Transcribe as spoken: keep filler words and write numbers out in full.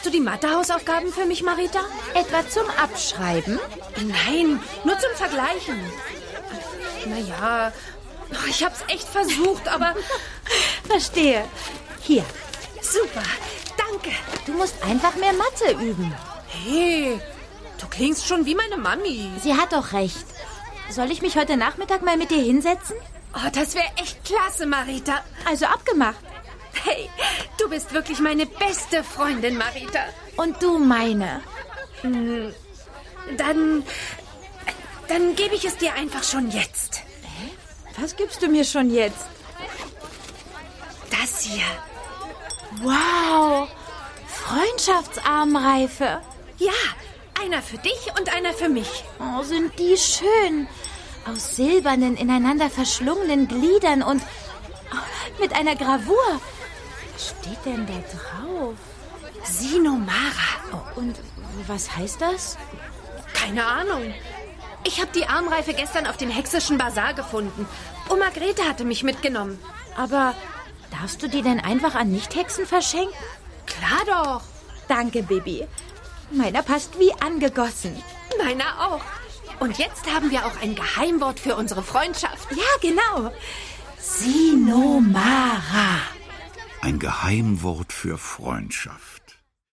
Hast du die Mathehausaufgaben für mich, Marita? Etwa zum Abschreiben? Nein, nur zum Vergleichen. Naja, ich hab's echt versucht, aber... Verstehe. Hier. Super, danke. Du musst einfach mehr Mathe üben. Hey, du klingst schon wie meine Mami. Sie hat doch recht. Soll ich mich heute Nachmittag mal mit dir hinsetzen? Oh, das wäre echt klasse, Marita. Also abgemacht. Hey, du bist wirklich meine beste Freundin, Marita. Und du meine. Dann, dann gebe ich es dir einfach schon jetzt. Hä? Was gibst du mir schon jetzt? Das hier. Wow, Freundschaftsarmreife. Ja, einer für dich und einer für mich. Oh, sind die schön. Aus silbernen, ineinander verschlungenen Gliedern und oh, mit einer Gravur. Was steht denn da drauf? Sinomara. Oh, und was heißt das? Keine Ahnung. Ich habe die Armreife gestern auf dem Hexischen Bazar gefunden. Oma Grete hatte mich mitgenommen. Aber darfst du die denn einfach an Nichthexen verschenken? Klar doch. Danke, Bibi. Meiner passt wie angegossen. Meiner auch. Und jetzt haben wir auch ein Geheimwort für unsere Freundschaft. Ja, genau. Sinomara. Ein Geheimwort für Freundschaft.